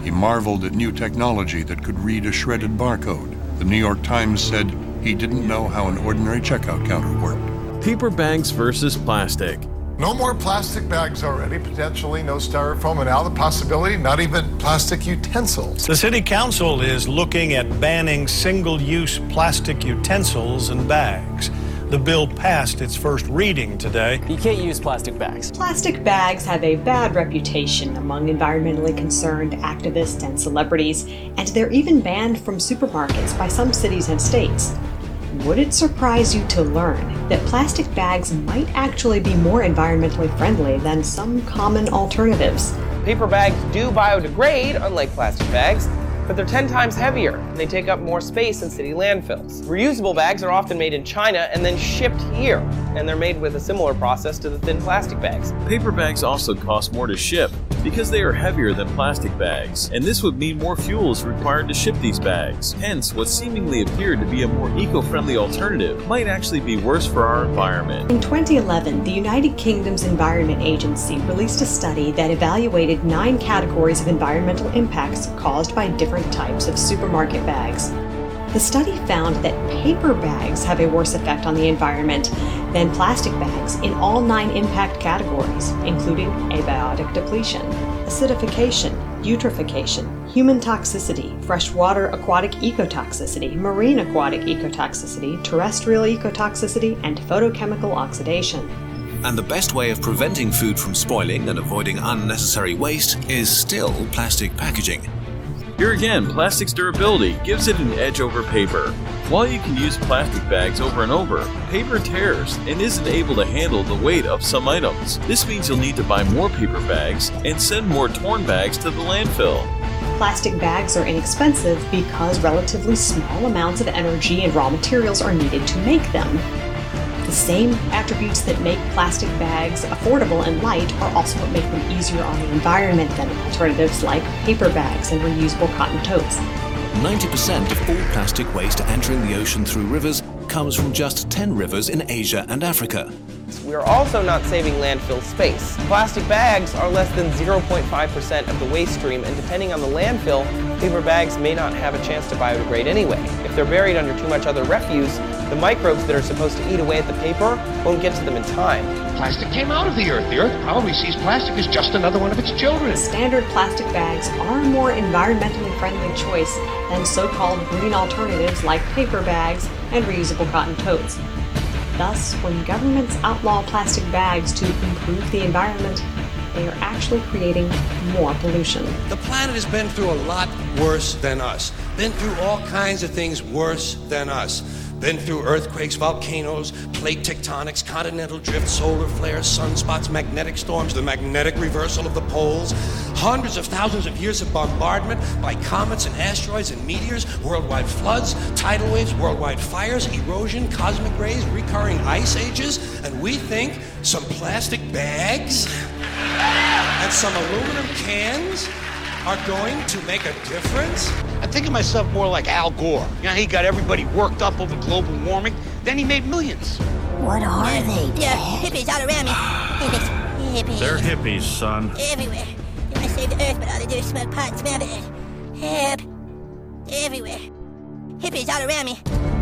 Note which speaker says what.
Speaker 1: He marveled at new technology that could read a shredded barcode. The New York Times said he didn't know how an ordinary checkout counter worked.
Speaker 2: Paper bags versus plastic.
Speaker 3: No more plastic bags already, potentially no styrofoam, and now the possibility, not even plastic utensils.
Speaker 4: The City Council is looking at banning single-use plastic utensils and bags. The bill passed its first reading today.
Speaker 5: You can't use plastic bags.
Speaker 6: Plastic bags have a bad reputation among environmentally concerned activists and celebrities, and they're even banned from supermarkets by some cities and states. Would it surprise you to learn that plastic bags might actually be more environmentally friendly than some common alternatives?
Speaker 7: Paper bags do biodegrade, unlike plastic bags, but they're 10 times heavier and they take up more space in city landfills. Reusable bags are often made in China and then shipped here, and they're made with a similar process to the thin plastic bags.
Speaker 2: Paper bags also cost more to ship because they are heavier than plastic bags, and this would mean more fuel is required to ship these bags. Hence, what seemingly appeared to be a more eco-friendly alternative might actually be worse for our environment.
Speaker 6: In 2011, the United Kingdom's Environment Agency released a study that evaluated 9 categories of environmental impacts caused by different types of supermarket bags. The study found that paper bags have a worse effect on the environment than plastic bags in all 9 impact categories, including abiotic depletion, acidification, eutrophication, human toxicity, freshwater aquatic ecotoxicity, marine aquatic ecotoxicity, terrestrial ecotoxicity, and photochemical oxidation.
Speaker 8: And the best way of preventing food from spoiling and avoiding unnecessary waste is still plastic packaging.
Speaker 2: Here again, plastic's durability gives it an edge over paper. While you can use plastic bags over and over, paper tears and isn't able to handle the weight of some items. This means you'll need to buy more paper bags and send more torn bags to the landfill.
Speaker 6: Plastic bags are inexpensive because relatively small amounts of energy and raw materials are needed to make them. The same attributes that make plastic bags affordable and light are also what make them easier on the environment than alternatives like paper bags and reusable cotton totes.
Speaker 8: 90% of all plastic waste entering the ocean through rivers comes from just 10 rivers in Asia and Africa.
Speaker 7: We are also not saving landfill space. Plastic bags are less than 0.5% of the waste stream, and depending on the landfill, paper bags may not have a chance to biodegrade anyway. If they're buried under too much other refuse, the microbes that are supposed to eat away at the paper won't get to them in time.
Speaker 9: Plastic came out of the Earth. The Earth probably sees plastic as just another one of its children.
Speaker 6: Standard plastic bags are a more environmentally friendly choice than so-called green alternatives like paper bags and reusable cotton totes. Thus, when governments outlaw plastic bags to improve the environment, they are actually creating more pollution.
Speaker 10: The planet has been through a lot worse than us. Been through all kinds of things worse than us. Been through earthquakes, volcanoes, plate tectonics, continental drift, solar flares, sunspots, magnetic storms, the magnetic reversal of the poles, hundreds of thousands of years of bombardment by comets and asteroids and meteors, worldwide floods, tidal waves, worldwide fires, erosion, cosmic rays, recurring ice ages, and we think some plastic bags and some aluminum cans are going to make a difference?
Speaker 9: I think of myself more like Al Gore. You know, he got everybody worked up over global warming, then he made millions.
Speaker 11: What are they, Dad?
Speaker 12: There are hippies all around me. Hippies.
Speaker 13: They're hippies, son.
Speaker 12: Everywhere. They want to save the earth, but all they do is smoke pot and smell it. Everywhere. Hippies all around me.